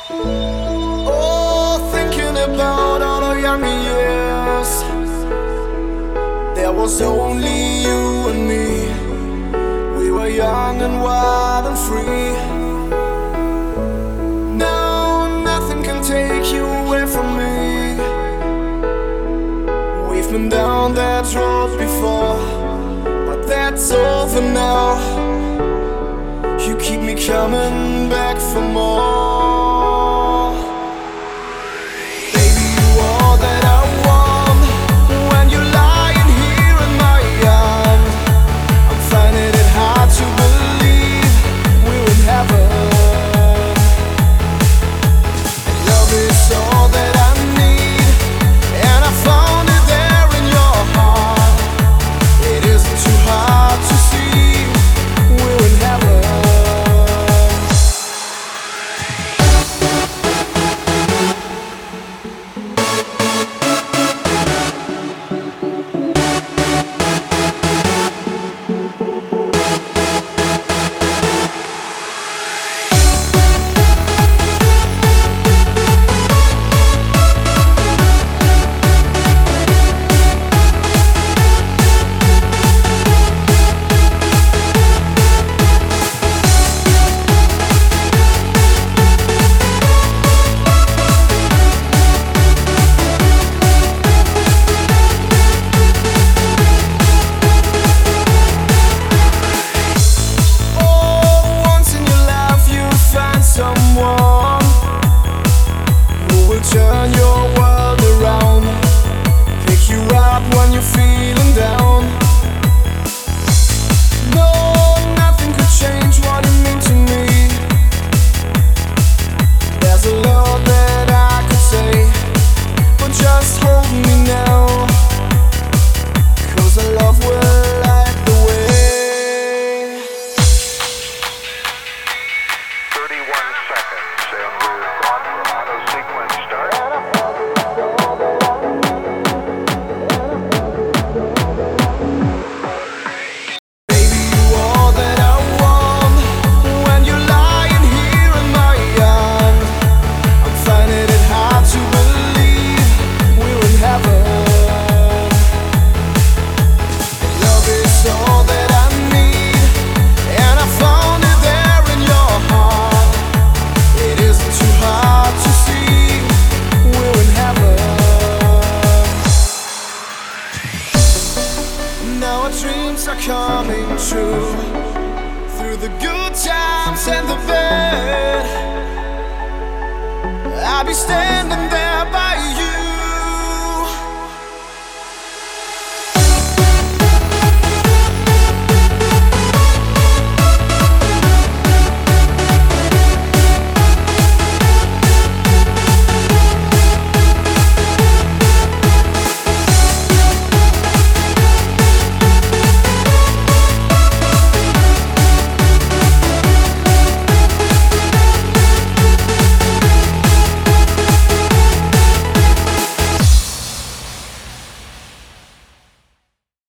Oh, thinking about all our younger years. There was only you and me. We were young and wild and free. Now nothing can take you away from me. We've been down that road before, but that's over now. You keep me coming back for more. Baby, you are that I want. When you're lying here in my arms, I'm finding it hard to believe we're in heaven. Love is all that I need, and I found it there in your heart. It isn't too hard to see we're in heaven. Someone who will turn your world around, pick you up when you're feeling down. No, nothing could change what you mean to me. There's a lot that I could say, but just hold me now, 'cause I love will light the way. 31 seconds and we're on for auto sequence start. Baby, you are that I want. When you're lying here in my arms, I'm finding it hard to believe we're in heaven. Love is all that I need, and I found it there in your heart. It isn't too hard to see we're in heaven. Now our dreams are coming true, through the good times and the bad. I'll be standing